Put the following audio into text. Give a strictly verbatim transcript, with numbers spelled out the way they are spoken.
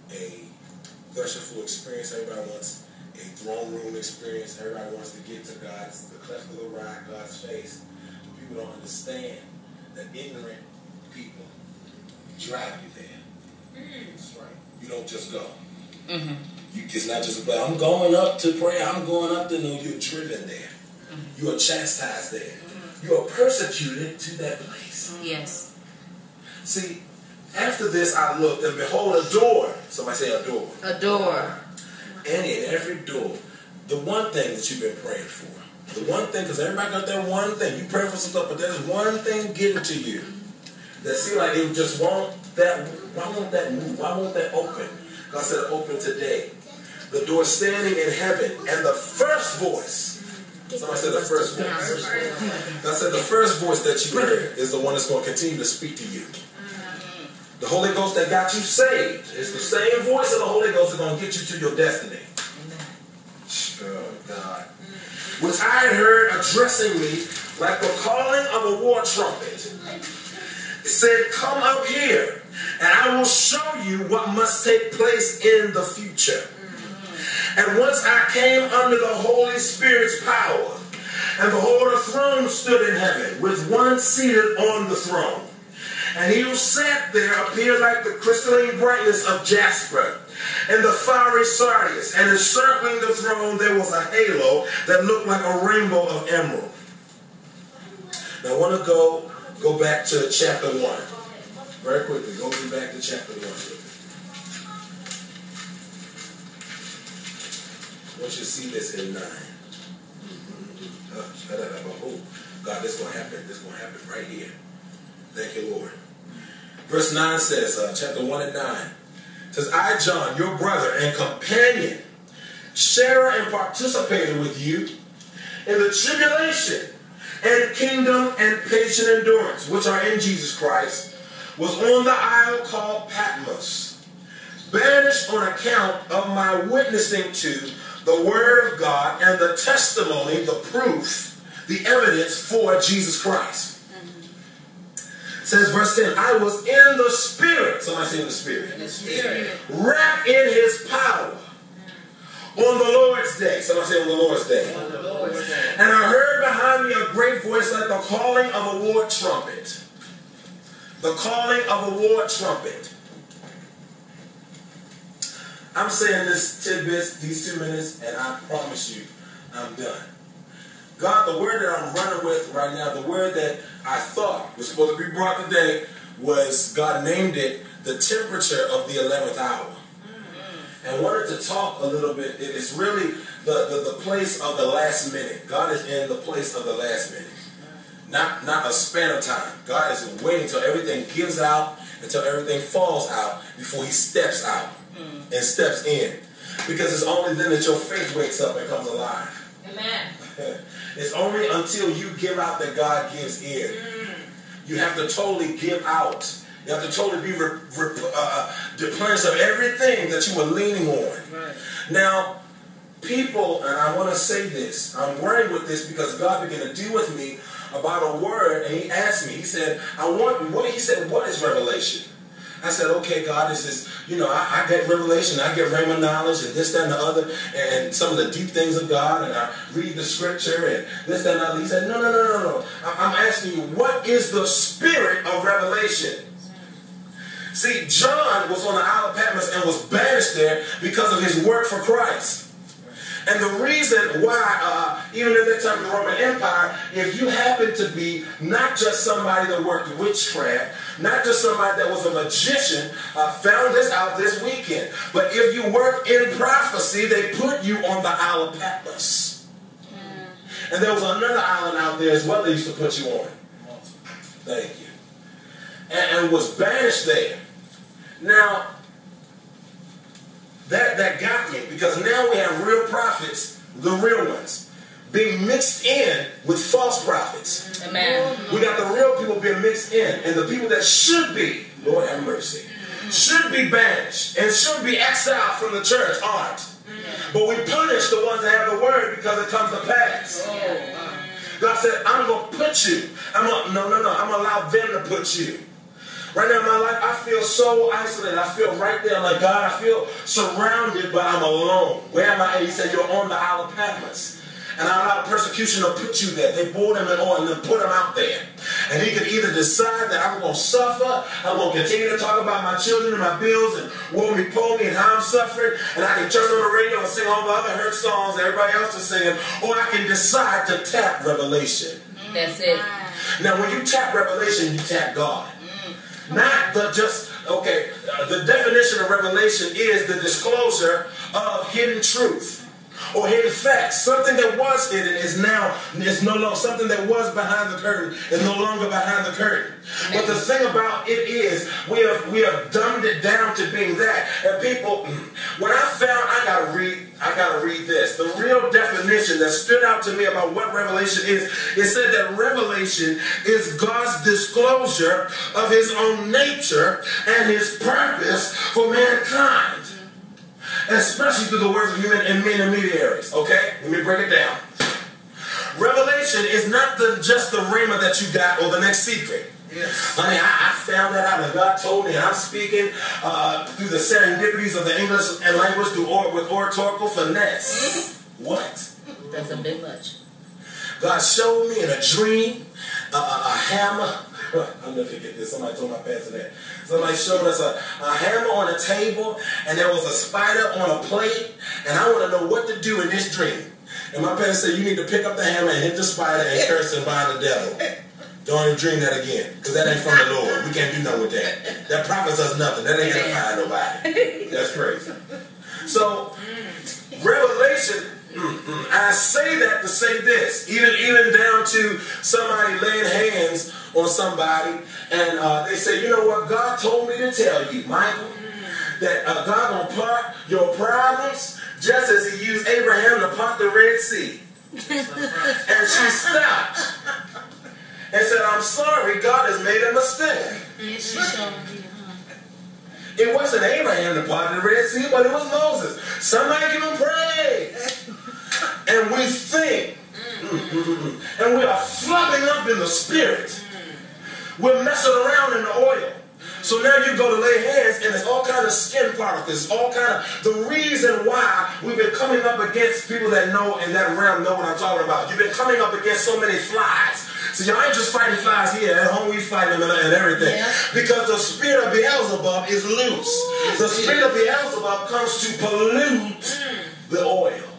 a worshipful experience. Everybody wants a throne room experience. Everybody wants to get to God's, the cleft of the rock, God's face. But people don't understand that ignorant people drive you there. Mm. That's right. You don't just go. Mm-hmm. You, it's not just about, I'm going up to pray, I'm going up to know. You're driven there. Mm-hmm. You are chastised there. Mm-hmm. You are persecuted to that place. Mm-hmm. Yes. See, after this I looked, and behold, a door. Somebody say a door. A door. And in every door, the one thing that you've been praying for. The one thing, because everybody got that one thing. You pray for some stuff, but there's one thing getting to you that seems like they just want that. Why won't that move? Why won't that open? God said open today. The door standing in heaven, and the first voice. Somebody said the first voice. God said the first voice that you heard is the one that's going to continue to speak to you. The Holy Ghost that got you saved is the same voice of the Holy Ghost that's going to get you to your destiny. Oh, God. Which I had heard addressing me like the calling of a war trumpet. It said, come up here, and I will show you what must take place in the future. And once I came under the Holy Spirit's power, and behold, a throne stood in heaven, with one seated on the throne. And he who sat there appeared like the crystalline brightness of jasper, and the fiery sardius. And encircling the throne there was a halo that looked like a rainbow of emerald. Now I want to go go back to chapter one. Very quickly, go back to chapter one. I want you to see this in nine. Oh, God, this is going to happen. This is going to happen right here. Thank you, Lord. Verse nine says, uh, chapter one and nine, says, I, John, your brother and companion, sharer and participator with you in the tribulation and kingdom and patient endurance, which are in Jesus Christ, was on the isle called Patmos, banished on account of my witnessing to the word of God and the testimony, the proof, the evidence for Jesus Christ. Says verse ten, I was in the Spirit. Somebody say in the Spirit. In the Spirit. Wrapped in his power. On the Lord's day. Somebody say on the Lord's day. On the Lord's day. And I heard behind me a great voice like the calling of a war trumpet. The calling of a war trumpet. I'm saying this tidbits, these two minutes, and I promise you, I'm done. God, the word that I'm running with right now, the word that I thought was supposed to be brought today was, God named it, the temperature of the eleventh hour. Mm-hmm. And I wanted to talk a little bit, it's really the, the, the place of the last minute. God is in the place of the last minute. Not, not a span of time. God is waiting until everything gives out, until everything falls out, before he steps out mm. and steps in. Because it's only then that your faith wakes up and comes alive. Amen. It's only until you give out that God gives in. Mm. You have to totally give out. You have to totally be re, re, uh, replenished of everything that you were leaning on. Right. Now, people, and I want to say this, I'm worried with this because God began to deal with me about a word, and he asked me, he said, I want, what, he said, what is revelation? I said, okay, God, this is, you know, I, I get revelation, I get rhema knowledge, and this, that, and the other, and some of the deep things of God, and I read the scripture, and this, that, and the other. He said, no, no, no, no, no. I'm asking you, what is the spirit of revelation? See, John was on the Isle of Patmos and was banished there because of his work for Christ. And the reason why, uh, even in that time of the Roman Empire, if you happen to be not just somebody that worked witchcraft, not just somebody that was a magician, uh, found this out this weekend, but if you work in prophecy, they put you on the Isle of Patmos. Mm. And there was another island out there as well they used to put you on. Thank you. And, and was banished there. Now, That, that got me, because now we have real prophets, the real ones, being mixed in with false prophets. Amen. We got the real people being mixed in, and the people that should be, Lord have mercy, should be banished and should be exiled from the church aren't. But we punish the ones that have the word because it comes to pass. God said, I'm going to put you. I'm gonna, no, no, no. I'm going to allow them to put you. Right now in my life, I feel so isolated. I feel right there. I'm like, God, I feel surrounded, but I'm alone. Where am I? He said, you're on the Isle of Patmos. And I allowed persecution to put you there. They bored him in oil and then put him out there. And he could either decide that I'm going to suffer, I'm going to continue to talk about my children and my bills and woe me, po me, and how I'm suffering, and I can turn on the radio and sing all the other hurt songs that everybody else is singing, or I can decide to tap revelation. That's it. Now, when you tap revelation, you tap God. Not the just, okay, uh, the definition of revelation is the disclosure of hidden truth. Or hidden facts. Something that was hidden is now, is no longer, something that was behind the curtain is no longer behind the curtain. But the thing about it is, we have we have dumbed it down to being that. And people, when I found, I gotta read, I gotta read this. The real definition that stood out to me about what revelation is, it said that revelation is God's disclosure of his own nature and his purpose for mankind. Especially through the words of human intermediaries. Okay? Let me break it down. Revelation is not the, just the rhema that you got or the next secret. Yes. I mean, I, I found that out and God told me, and I'm speaking uh, through the serendipities of the English and language through or, with oratorical finesse. What? That's a bit much. God showed me in a dream uh, a, a hammer. I'll never forget this. Somebody told my pastor that. Somebody showed us a, a hammer on a table, and there was a spider on a plate, and I want to know what to do in this dream. And my pastor said, you need to pick up the hammer and hit the spider and curse and bind the devil. Don't even dream that again, because that ain't from the Lord. We can't do nothing with that. That prophet does nothing. That ain't gonna find nobody. That's crazy. So, revelation, mm-mm. I say that to say this, even, even down to somebody laying hands on somebody, and uh, they say, you know what, God told me to tell you, Michael, that uh, God gonna part your problems just as he used Abraham to part the Red Sea. And she stopped and said, I'm sorry, God has made a mistake. It wasn't Abraham that parted the Red Sea, but it was Moses. Somebody give him praise. And we think, mm-hmm, and we are flopping up in the spirit. We're messing around in the oil. So now you go to lay hands, and there's all kind of skin particles. It's all kind of the reason why we've been coming up against people that know in that realm know what I'm talking about. You've been coming up against so many flies. So y'all ain't just fighting flies here. At home we fight them and, and everything. Yeah. Because the spirit of Beelzebub is loose. The spirit of Beelzebub comes to pollute the oil.